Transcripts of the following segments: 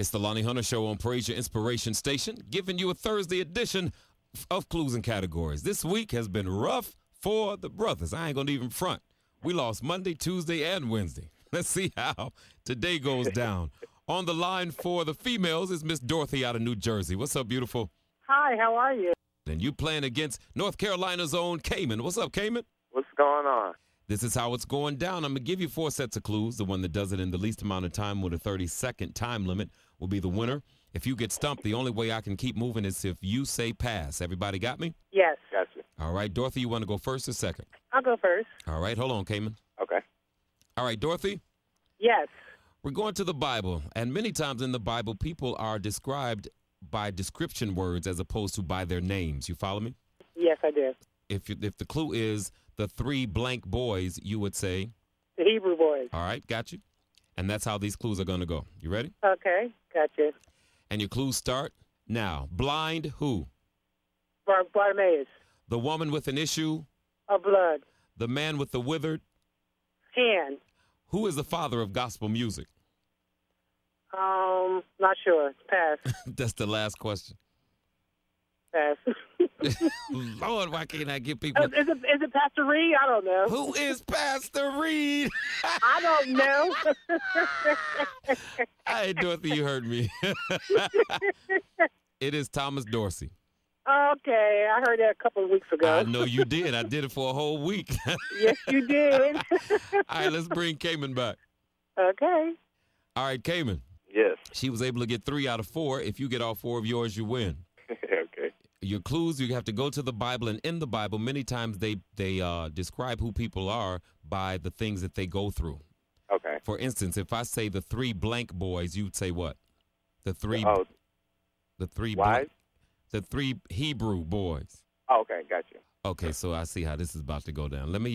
It's the Lonnie Hunter Show on Praise Your Inspiration Station, giving you a Thursday edition of Clues and Categories. This week has been rough for the brothers. I ain't going to even front. We lost Monday, Tuesday, and Wednesday. Let's see how today goes down. On the line for the females is Miss Dorothy out of New Jersey. What's up, beautiful? Hi, how are you? And you playing against North Carolina's own Cayman. What's up, Cayman? What's going on? This is how it's going down. I'm going to give you 4 sets of clues. The one that does it in the least amount of time with a 30-second time limit will be the winner. If you get stumped, the only way I can keep moving is if you say pass. Everybody got me? Yes. Gotcha. All right, Dorothy, you want to go first or second? I'll go first. All right, hold on, Cayman. Okay. All right, Dorothy, Yes. we're going to the Bible. And many times in the Bible, people are described by description words as opposed to by their names. You follow me? Yes, I do. If the clue is the 3 blank boys, you would say, The Hebrew boys. all right, got you. And that's how these clues are going to go. You ready? Okay, gotcha. And your clues start now. Blind who? Bartimaeus. The woman with an issue. Of blood. The man with the withered. Hand. Who is the father of gospel music? Not sure. Pass. That's the last question. Pass. Lord, why can't I get people? Is it Pastor Reed? I don't know. Who is Pastor Reed? I don't know. Hey, Dorothy, you heard me. It is Thomas Dorsey. Okay, I heard that a couple of weeks ago. I know you did. I did it for a whole week. Yes, you did. All right, let's bring Cayman back. Okay. All right, Cayman. Yes. She was able to get 3 out of 4. If you get all 4 of yours, you win. Okay. Your clues, you have to go to the Bible, and in the Bible, many times they describe who people are by the things that they go through. Okay. For instance, if I say the 3 blank boys, you'd say what? The 3. Oh, The 3. wise? The 3 Hebrew boys. Oh, okay, gotcha. Okay, so I see how this is about to go down. Let me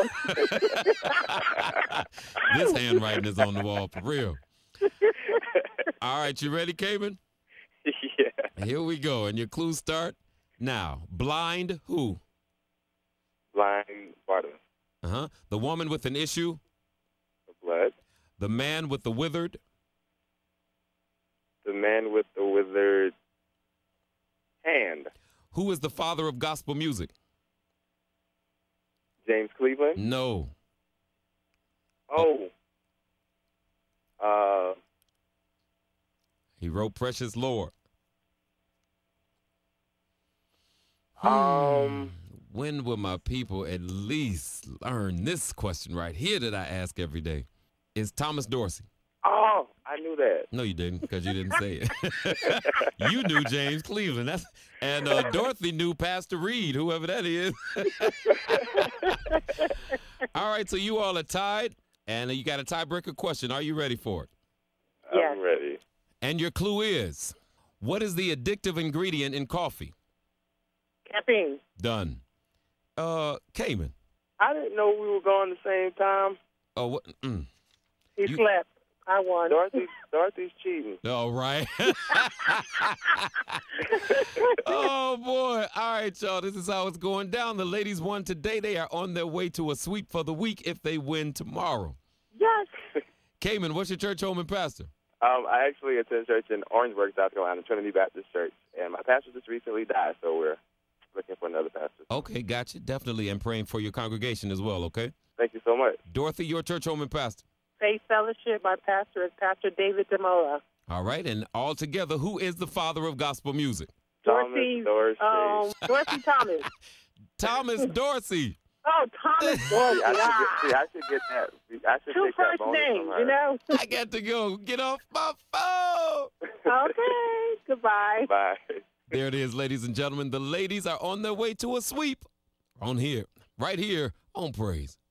this handwriting is on the wall for real. All right, you ready, Cayman? Yeah. Here we go. And your clues start now. Blind who? Blind Bartimaeus. Uh-huh. The woman with an issue. The blood. The man with the withered. The man with the withered hand. Who is the father of gospel music? James Cleveland. No. Oh. He wrote Precious Lord. When will my people at least learn this question right here that I ask every day? Is Thomas Dorsey. Oh, I knew that. No, you didn't, because you didn't say it. You knew James Cleveland. And Dorothy knew Pastor Reed, whoever that is. All right, so you all are tied, and you got a tiebreaker question. Are you ready for it? Yes. I'm ready. And your clue is, what is the addictive ingredient in coffee? Caffeine. Done. Cayman. I didn't know we were going the same time. Oh, what? He You- slept. I won. Dorothy's cheating. All right. Oh, boy. All right, y'all. This is how it's going down. The ladies won today. They are on their way to a sweep for the week if they win tomorrow. Yes. Cayman, what's your church home and pastor? I actually attend church in Orangeburg, South Carolina, Trinity Baptist Church, and my pastor just recently died, so we're looking for another pastor. Okay, gotcha. Definitely. And praying for your congregation as well, okay? Thank you so much. Dorothy, your church home and pastor. Faith Fellowship. My pastor is Pastor David Demola. All right. And all together, who is the father of gospel music? Dorothy. Thomas Dorsey. Dorothy Thomas. Thomas Dorsey. Oh, Thomas Dorsey. I should get that. I should 2 take that first bonus names, from her. you know? I got to go. Get off my phone. Okay. Goodbye. Bye. There it is, ladies and gentlemen. The ladies are on their way to a sweep on here, right here on Praise.